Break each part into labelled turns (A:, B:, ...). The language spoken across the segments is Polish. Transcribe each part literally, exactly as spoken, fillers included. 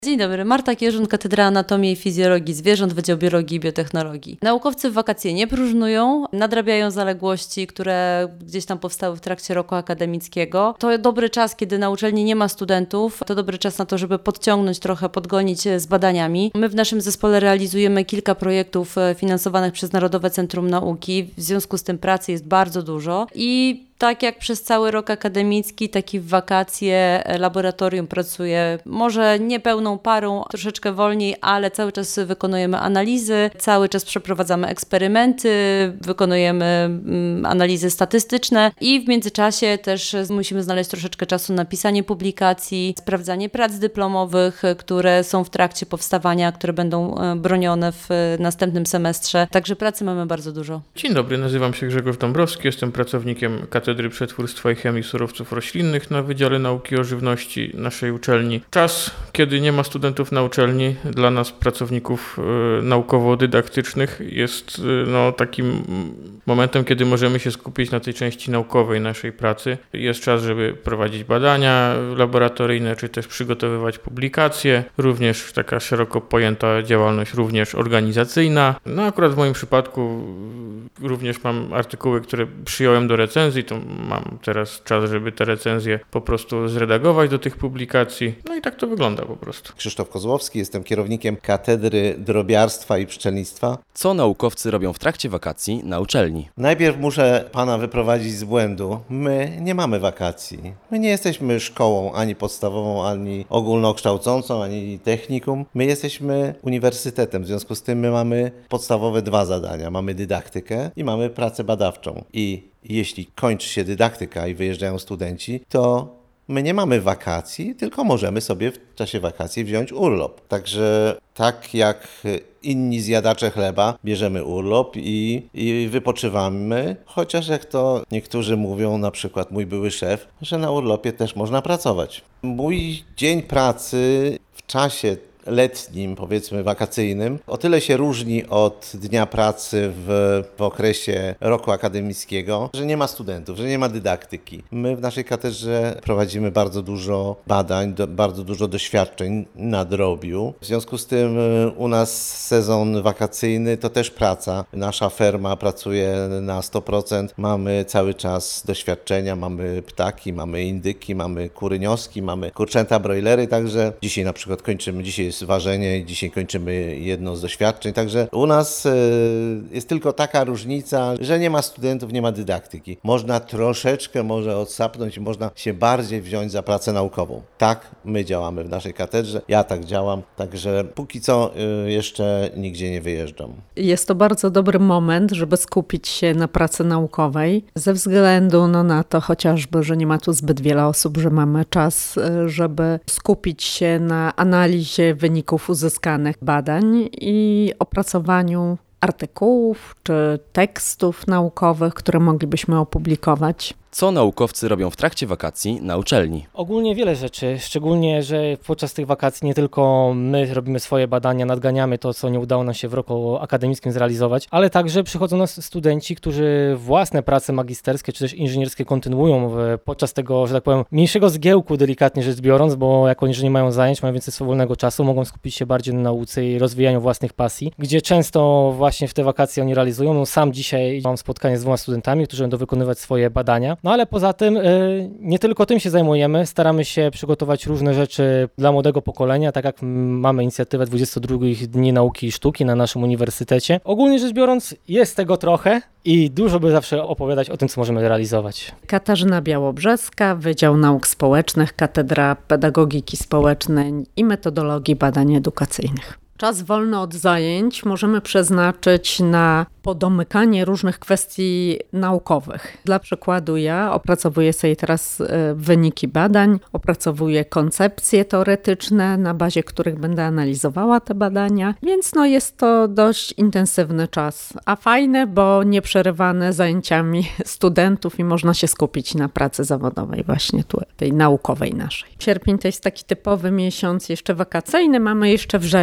A: Dzień dobry, Marta Kierzun, Katedra Anatomii i Fizjologii Zwierząt, Wydział Biologii i Biotechnologii. Naukowcy w wakacje nie próżnują, nadrabiają zaległości, które gdzieś tam powstały w trakcie roku akademickiego. To dobry czas, kiedy na uczelni nie ma studentów, to dobry czas na to, żeby podciągnąć trochę, podgonić z badaniami. My w naszym zespole realizujemy kilka projektów finansowanych przez Narodowe Centrum Nauki, w związku z tym pracy jest bardzo dużo i tak jak przez cały rok akademicki, tak i w wakacje laboratorium pracuje może nie pełną parą, troszeczkę wolniej, ale cały czas wykonujemy analizy, cały czas przeprowadzamy eksperymenty, wykonujemy mm, analizy statystyczne i w międzyczasie też musimy znaleźć troszeczkę czasu na pisanie publikacji, sprawdzanie prac dyplomowych, które są w trakcie powstawania, które będą bronione w następnym semestrze. Także pracy mamy bardzo dużo.
B: Dzień dobry, nazywam się Grzegorz Dąbrowski, jestem pracownikiem Katedry Przetwórstwa i Chemii Surowców Roślinnych na Wydziale Nauki o Żywności naszej uczelni. Czas, kiedy nie ma studentów na uczelni, dla nas pracowników y, naukowo-dydaktycznych jest y, no, takim momentem, kiedy możemy się skupić na tej części naukowej naszej pracy. Jest czas, żeby prowadzić badania laboratoryjne, czy też przygotowywać publikacje, również taka szeroko pojęta działalność, również organizacyjna. No akurat w moim przypadku również mam artykuły, które przyjąłem do recenzji, to mam teraz czas, żeby te recenzje po prostu zredagować do tych publikacji. No i tak to wygląda po prostu.
C: Krzysztof Kozłowski, jestem kierownikiem Katedry Drobiarstwa i Pszczelnictwa.
D: Co naukowcy robią w trakcie wakacji na uczelni?
C: Najpierw muszę pana wyprowadzić z błędu. My nie mamy wakacji. My nie jesteśmy szkołą ani podstawową, ani ogólnokształcącą, ani technikum. My jesteśmy uniwersytetem. W związku z tym my mamy podstawowe dwa zadania. Mamy dydaktykę i mamy pracę badawczą. I jeśli kończy się dydaktyka i wyjeżdżają studenci, to my nie mamy wakacji, tylko możemy sobie w czasie wakacji wziąć urlop. Także tak jak inni zjadacze chleba, bierzemy urlop i, i wypoczywamy, chociaż jak to niektórzy mówią, na przykład mój były szef, że na urlopie też można pracować. Mój dzień pracy w czasie letnim, powiedzmy wakacyjnym, o tyle się różni od dnia pracy w, w okresie roku akademickiego, że nie ma studentów, że nie ma dydaktyki. My w naszej katedrze prowadzimy bardzo dużo badań, do, bardzo dużo doświadczeń na drobiu. W związku z tym u nas sezon wakacyjny to też praca. Nasza ferma pracuje na sto procent. Mamy cały czas doświadczenia, mamy ptaki, mamy indyki, mamy kurynioski, mamy kurczęta, brojlery, także dzisiaj na przykład kończymy, dzisiaj jest ważenie i dzisiaj kończymy jedno z doświadczeń, także u nas jest tylko taka różnica, że nie ma studentów, nie ma dydaktyki. Można troszeczkę może odsapnąć i można się bardziej wziąć za pracę naukową. Tak my działamy w naszej katedrze, ja tak działam, także póki co jeszcze nigdzie nie wyjeżdżam.
E: Jest to bardzo dobry moment, żeby skupić się na pracy naukowej, ze względu no, na to chociażby, że nie ma tu zbyt wiele osób, że mamy czas, żeby skupić się na analizie wyników uzyskanych badań i opracowaniu artykułów czy tekstów naukowych, które moglibyśmy opublikować.
D: Co naukowcy robią w trakcie wakacji na uczelni?
F: Ogólnie wiele rzeczy, szczególnie, że podczas tych wakacji nie tylko my robimy swoje badania, nadganiamy to, co nie udało nam się w roku akademickim zrealizować, ale także przychodzą nas studenci, którzy własne prace magisterskie czy też inżynierskie kontynuują w, podczas tego, że tak powiem, mniejszego zgiełku, delikatnie rzecz biorąc, bo jako inżynierzy nie mają zajęć, mają więcej swobodnego czasu, mogą skupić się bardziej na nauce i rozwijaniu własnych pasji, gdzie często właśnie w te wakacje oni realizują. No, sam dzisiaj mam spotkanie z dwoma studentami, którzy będą wykonywać swoje badania. No ale poza tym y, nie tylko tym się zajmujemy, staramy się przygotować różne rzeczy dla młodego pokolenia, tak jak mamy inicjatywę dwudziestych drugich Dni Nauki i Sztuki na naszym uniwersytecie. Ogólnie rzecz biorąc jest tego trochę i dużo by zawsze opowiadać o tym, co możemy realizować.
E: Katarzyna Białobrzeska, Wydział Nauk Społecznych, Katedra Pedagogiki Społecznej i Metodologii Badań Edukacyjnych. Czas wolny od zajęć możemy przeznaczyć na podomykanie różnych kwestii naukowych. Dla przykładu ja opracowuję sobie teraz wyniki badań, opracowuję koncepcje teoretyczne, na bazie których będę analizowała te badania, więc no jest to dość intensywny czas, a fajne, bo nieprzerywane zajęciami studentów i można się skupić na pracy zawodowej właśnie tu, tej naukowej naszej. Sierpień to jest taki typowy miesiąc jeszcze wakacyjny, mamy jeszcze wrzesień i to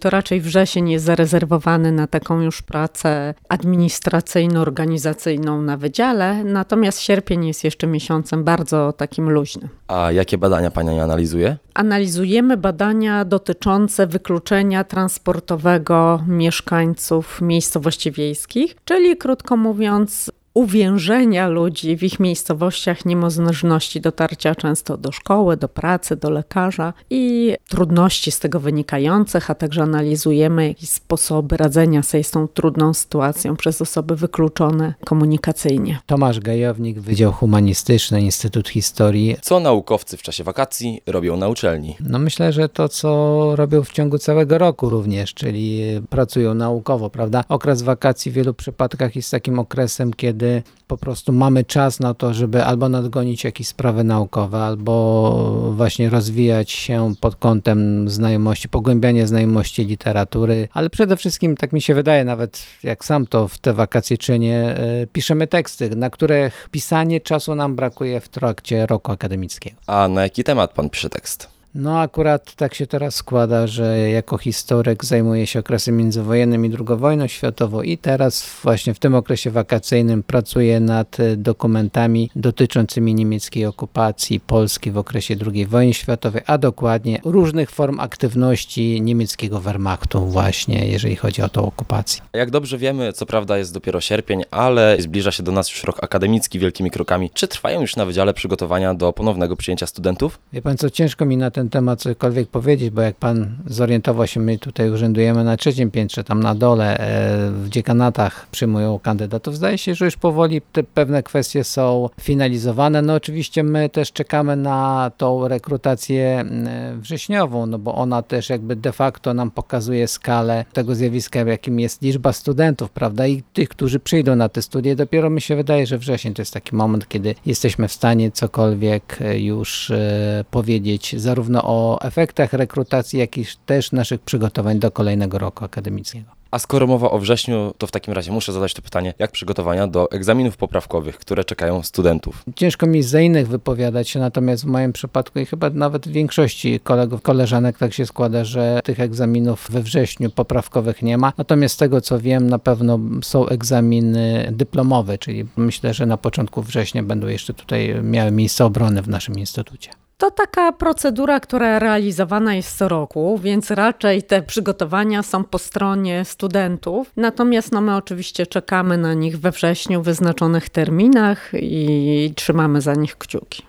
E: to raczej wrzesień jest zarezerwowany na taką już pracę administracyjno-organizacyjną na wydziale, natomiast sierpień jest jeszcze miesiącem bardzo takim luźnym.
D: A jakie badania Pani analizuje?
E: Analizujemy badania dotyczące wykluczenia transportowego mieszkańców miejscowości wiejskich, czyli krótko mówiąc uwiężenia ludzi w ich miejscowościach, niemożności dotarcia często do szkoły, do pracy, do lekarza i trudności z tego wynikających, a także analizujemy jakieś sposoby radzenia sobie z tą trudną sytuacją przez osoby wykluczone komunikacyjnie.
G: Tomasz Gajownik, Wydział Humanistyczny, Instytut Historii.
D: Co naukowcy w czasie wakacji robią na uczelni?
G: No myślę, że to, co robią w ciągu całego roku również, czyli pracują naukowo, prawda? Okres wakacji w wielu przypadkach jest takim okresem, kiedy po prostu mamy czas na to, żeby albo nadgonić jakieś sprawy naukowe, albo właśnie rozwijać się pod kątem znajomości, pogłębiania znajomości literatury, ale przede wszystkim, tak mi się wydaje, nawet jak sam to w te wakacje czynię, piszemy teksty, na których pisanie czasu nam brakuje w trakcie roku akademickiego.
D: A na jaki temat Pan pisze tekst?
G: No akurat tak się teraz składa, że jako historyk zajmuję się okresem międzywojennym i drugą wojną światową i teraz właśnie w tym okresie wakacyjnym pracuję nad dokumentami dotyczącymi niemieckiej okupacji Polski w okresie drugiej wojny światowej, a dokładnie różnych form aktywności niemieckiego Wehrmachtu właśnie, jeżeli chodzi o tą okupację.
D: Jak dobrze wiemy, co prawda jest dopiero sierpień, ale zbliża się do nas już rok akademicki wielkimi krokami. Czy trwają już na wydziale przygotowania do ponownego przyjęcia studentów?
G: Wie pan co, ciężko mi na ten temat cokolwiek powiedzieć, bo jak pan zorientował się, my tutaj urzędujemy na trzecim piętrze, tam na dole w dziekanatach przyjmują kandydatów. Zdaje się, że już powoli te pewne kwestie są finalizowane. No oczywiście my też czekamy na tą rekrutację wrześniową, no bo ona też jakby de facto nam pokazuje skalę tego zjawiska, jakim jest liczba studentów, prawda, i tych, którzy przyjdą na te studia. Dopiero mi się wydaje, że wrzesień to jest taki moment, kiedy jesteśmy w stanie cokolwiek już powiedzieć, zarówno o efektach rekrutacji, jak i też naszych przygotowań do kolejnego roku akademickiego.
D: A skoro mowa o wrześniu, to w takim razie muszę zadać to pytanie, jak przygotowania do egzaminów poprawkowych, które czekają studentów?
G: Ciężko mi za innych wypowiadać się, natomiast w moim przypadku i chyba nawet w większości kolegów, koleżanek tak się składa, że tych egzaminów we wrześniu poprawkowych nie ma. Natomiast z tego co wiem, na pewno są egzaminy dyplomowe, czyli myślę, że na początku września będą jeszcze tutaj miały miejsce obrony w naszym instytucie.
E: To taka procedura, która realizowana jest co roku, więc raczej te przygotowania są po stronie studentów. Natomiast no my oczywiście czekamy na nich we wrześniu w wyznaczonych terminach i trzymamy za nich kciuki.